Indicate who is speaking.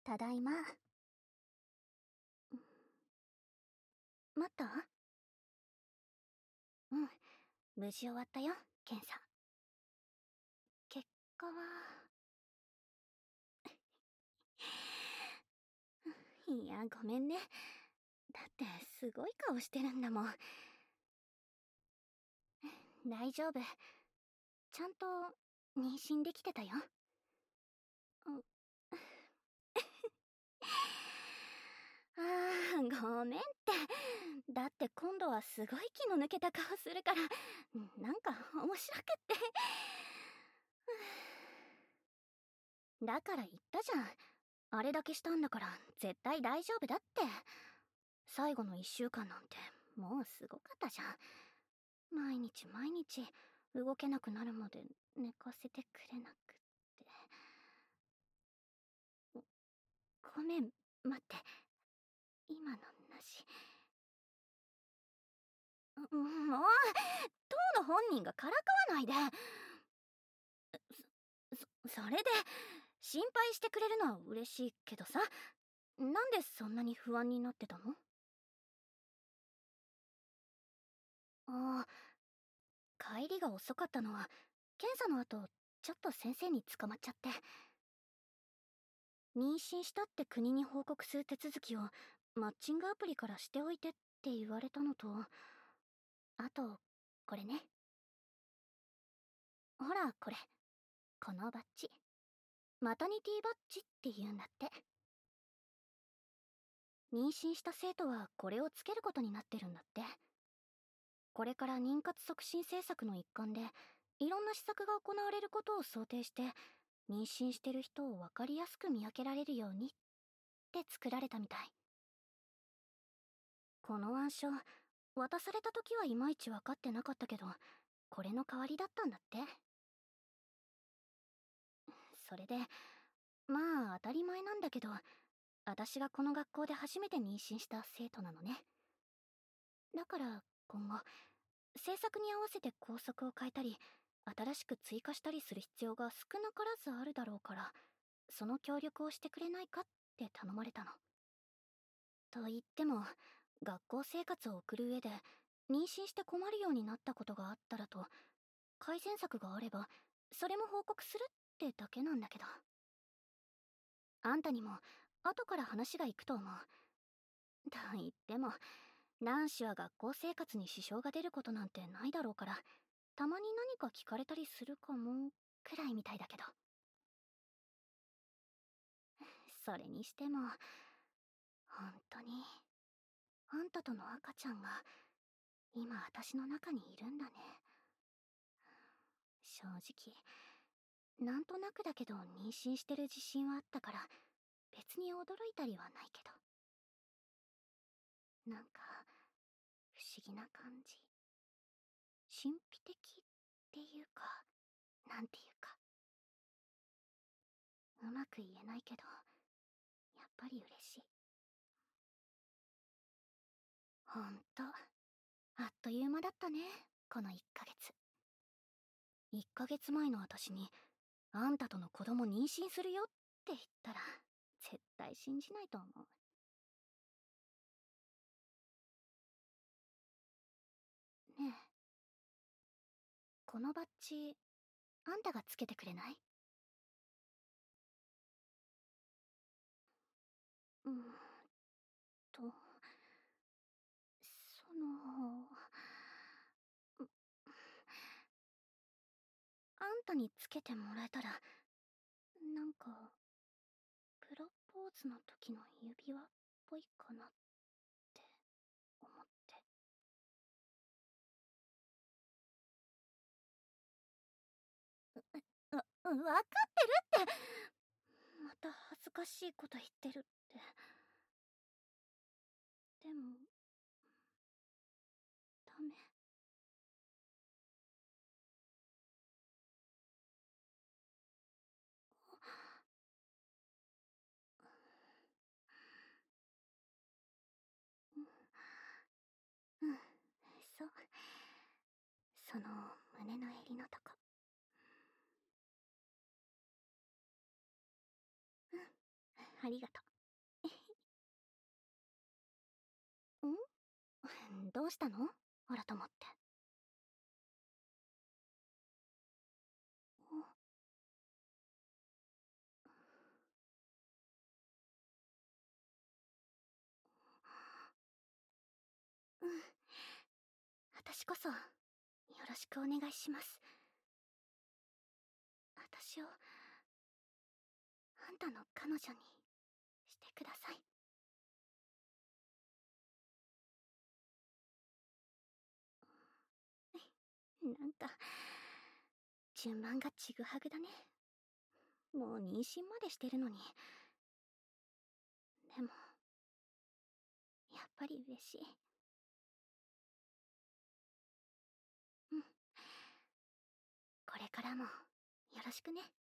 Speaker 1: ただいま。待った？うん、無事終わったよ、検査。結果は。いや、ごめんね。だってすごい顔してるんだもん。大丈夫。ちゃんと妊娠できてたよ。あー、ごめんって。だって今度はすごい気の抜けた顔するから、なんか面白くって。だから言ったじゃん。あれだけしたんだから絶対大丈夫だって。最後の1週間なんてもうすごかったじゃん。毎日毎日動けなくなるまで寝かせてくれなくって。ごめん、待って。今のなし。もう、当の本人がからかわないで。それで心配してくれるのは嬉しいけどさ、なんでそんなに不安になってたの？ああ、帰りが遅かったのは検査の後ちょっと先生に捕まっちゃって。妊娠したって国に報告する手続きをマッチングアプリからしておいてって言われたのと、あとこれね。ほらこれ、このバッジ、マタニティバッジって言うんだって。妊娠した生徒はこれをつけることになってるんだって。これから妊活促進政策の一環でいろんな施策が行われることを想定して、妊娠してる人を分かりやすく見分けられるようにって作られたみたい。この腕章、渡された時はいまいち分かってなかったけど、これの代わりだったんだって。それでまあ当たり前なんだけど、私がこの学校で初めて妊娠した生徒なのね。だから今後政策に合わせて校則を変えたり新しく追加したりする必要が少なからずあるだろうから、その協力をしてくれないかって頼まれたの。と言っても学校生活を送る上で妊娠して困るようになったことがあったらと、改善策があればそれも報告するってだけなんだけど。あんたにも後から話がいくと思う。と言っても男子は学校生活に支障が出ることなんてないだろうから、たまに何か聞かれたりするかもくらいみたいだけど。それにしても本当にあんたとの赤ちゃんが今私の中にいるんだね。正直なんとなくだけど妊娠してる自信はあったから別に驚いたりはないけど、なんか不思議な感じ。神秘的っていうか、なんていうか、うまく言えないけどやっぱり嬉しい。ほんとあっという間だったね、この1ヶ月。1ヶ月前の私にあんたとの子供妊娠するよって言ったら絶対信じないと思う。ねえ、このバッジあんたがつけてくれない？うーんと、その、あんたにつけてもらえたら、なんかプロポーズの時の指輪っぽいかなって思って。分かってるって。また恥ずかしいこと言ってるって。でもダメ。うん、そう、その胸の襟のとこ。 ありがとう。どうしたの改まって。うん。私こそ、よろしくお願いします。私を、あんたの彼女にしてください。なんか、順番がちぐはぐだね。もう妊娠までしてるのに。でも、やっぱり嬉しい。うん。これからも、よろしくね。